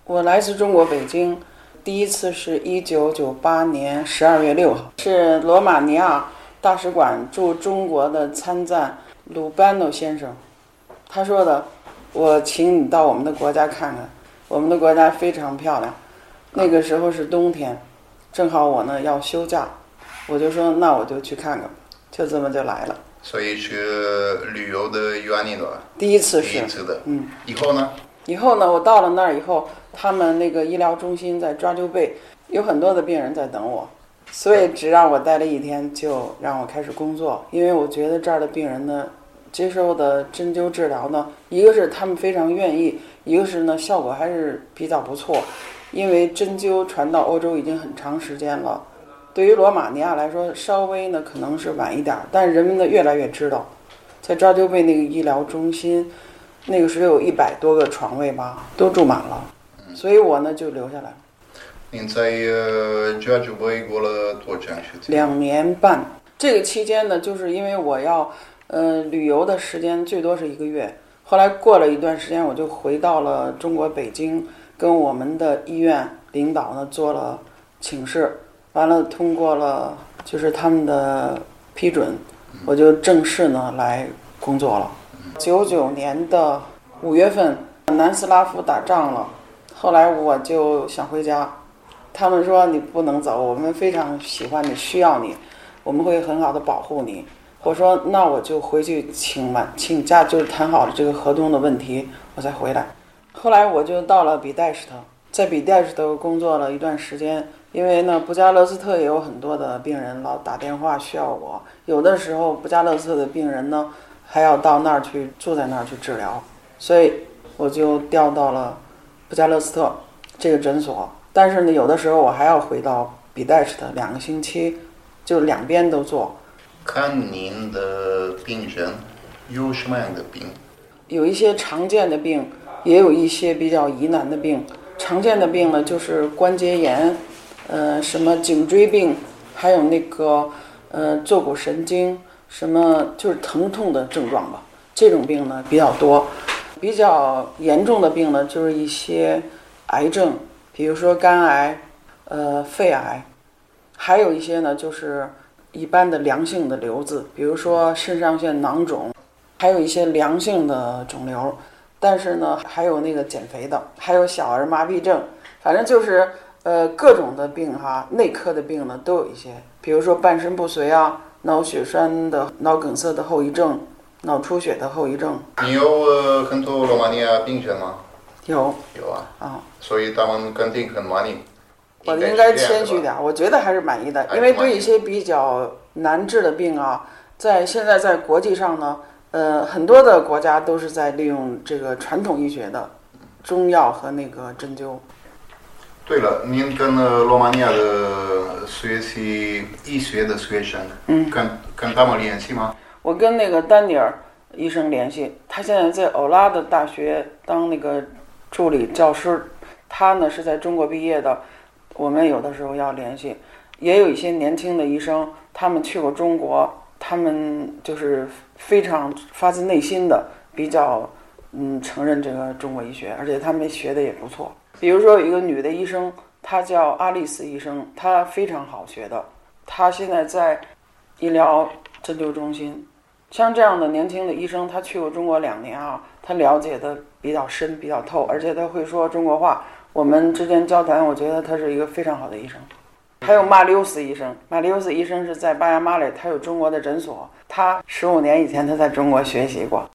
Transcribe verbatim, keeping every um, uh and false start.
我来自中国北京，第一次是一九九八年十二月六号，是罗马尼亚大使馆驻中国的参赞鲁班诺先生，他说的，我请你到我们的国家看看，我们的国家非常漂亮。那个时候是冬天，正好我呢要休假，我就说那我就去看看，就这么就来了。 所以是旅游的原因的， 第一次是第一次的， 嗯。 以后呢？ 以后呢，我到了那儿以后，他们那个医疗中心在抓阄贝，有很多的病人在等我，所以只让我待了一天，就让我开始工作。因为我觉得这儿的病人呢，接受的针灸治疗呢，一个是他们非常愿意，一个是呢效果还是比较不错。因为针灸传到欧洲已经很长时间了，对于罗马尼亚来说，稍微呢可能是晚一点，但人们呢越来越知道，在抓阄贝那个医疗中心。那个时候有一百多个床位吧，都住满了，所以我呢就留下来。 您在抓阄贝过了多长时间？ 两年半。这个期间呢，就是因为我要呃旅游的时间最多是一个月。后来过了一段时间，我就回到了中国北京，跟我们的医院领导呢做了请示，完了通过了就是他们的批准，我就正式呢来工作了。九九年的五月份，南斯拉夫打仗了，后来我就想回家，他们说你不能走，我们非常喜欢你，需要你，我们会很好的保护你。我说那我就回去请完请假，就是谈好了这个合同的问题，我再回来。后来我就到了比代什特，在比代什特工作了一段时间，因为呢布加勒斯特也有很多的病人老打电话需要我，有的时候布加勒斯特的病人呢还要到那儿去住在那儿去治疗，所以我就调到了布加勒斯特这个诊所。但是呢，有的时候我还要回到比代什特两个星期，就两边都做。 看您的病人有什么样的病？ 有一些常见的病，也有一些比较疑难的病。常见的病呢，就是关节炎，呃，什么颈椎病，还有那个呃坐骨神经。什么就是疼痛的症状吧，这种病呢比较多。比较严重的病呢，就是一些癌症，比如说肝癌、呃肺癌，还有一些呢就是一般的良性的瘤子，比如说肾上腺囊肿，还有一些良性的肿瘤。但是呢，还有那个减肥的，还有小儿麻痹症，反正就是呃各种的病哈，内科的病呢都有一些，比如说半身不遂啊。脑血栓的、脑梗塞的后遗症、脑出血的后遗症。 你有呃很多罗马尼亚病人吗？ 有。 有啊。 啊。 所以他们肯定很满意。 我应该谦虚点，我觉得还是满意的，因为对一些比较难治的病啊，在现在在国际上呢，呃，很多的国家都是在利用这个传统医学的中药和那个针灸。 对了，您跟罗马尼亚的学习医学的学生，嗯，跟跟他们联系吗？ 我跟那个丹尼尔医生联系，他现在在欧拉的大学当那个助理教师，他呢是在中国毕业的，我们有的时候要联系。也有一些年轻的医生，他们去过中国，他们就是非常发自内心的比较嗯承认这个中国医学，而且他们学的也不错。比如说有一个女的医生，她叫阿丽丝医生，她非常好学的，她现在在医疗针灸中心。像这样的年轻的医生，他去过中国两年啊，他了解的比较深比较透，而且他会说中国话，我们之间交谈，我觉得他是一个非常好的医生。还有马里乌斯医生，马里乌斯医生是在巴亚马里，他有中国的诊所，他十五年以前他在中国学习过。